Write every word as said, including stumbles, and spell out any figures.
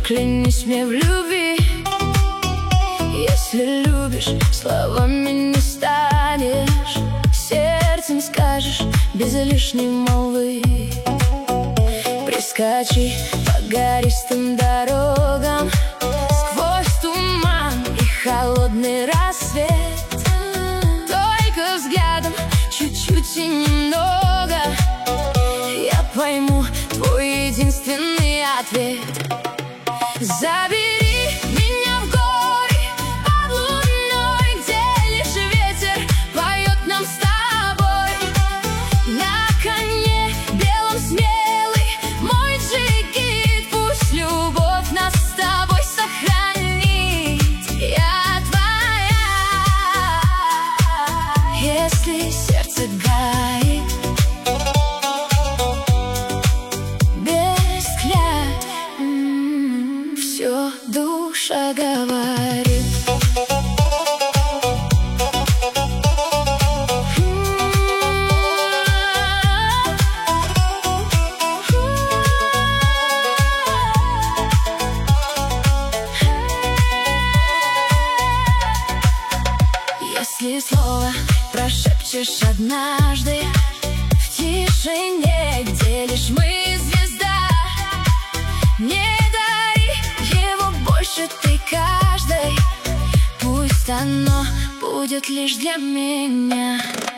Клянись мне в любви. Если любишь, словами не станешь, сердцем скажешь без лишней молвы. Прискочи по гористым дорогам сквозь туман и холодный рассвет. Только взглядом, чуть-чуть и немного, я пойму твой единственный ответ. Забери меня в горы под луной, где лишь ветер поет нам с тобой. На коне белом смелый мой джигит, пусть любовь нас с тобой сохранит. Я твоя, если сердце гаит. Все душа говорит. Если слово прошепчешь однажды в тишине, где лишь мы звезда, не ты каждой, пусть оно будет лишь для меня.